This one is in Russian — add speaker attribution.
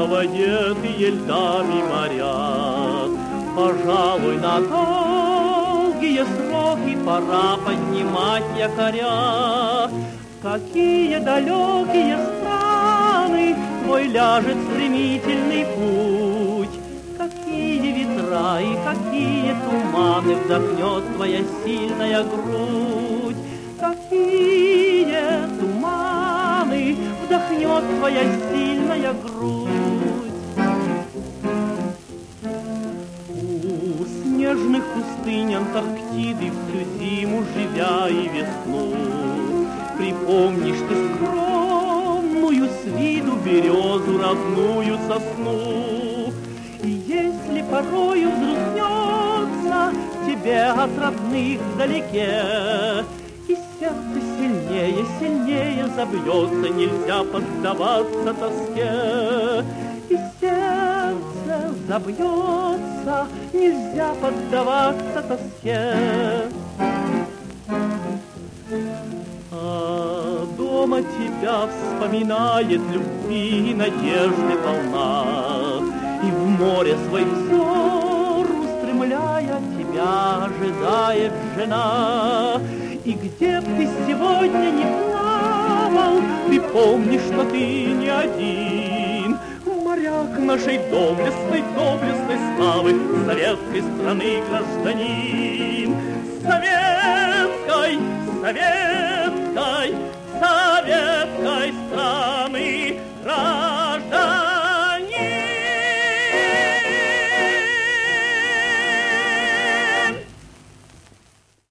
Speaker 1: одетые льдами моря. Пожалуй, на долгие сроки пора поднимать якоря. Какие далекие страны твой ляжет стремительный путь, какие ветра и какие туманы вдохнет твоя сильная грудь, какие туманы вдохнет твоя сильная грудь. У снежных пустынь Антарктиды всю зиму живя и весну, припомнишь ты скромную с виду березу, родную сосну. И если порою взгрустнется тебе от родных вдалеке, и сердце сильнее, сильнее забьется, нельзя поддаваться тоске. И сердце забьется, нельзя поддаваться тоске. А дома тебя вспоминает любви и надежды волна, и в море свой взор устремляя тебя ожидает жена. И где б ты сегодня не плавал, ты помнишь, что ты не один. Моряк нашей доблестной, доблестной славы, советской страны гражданин. Советской, советской, советской.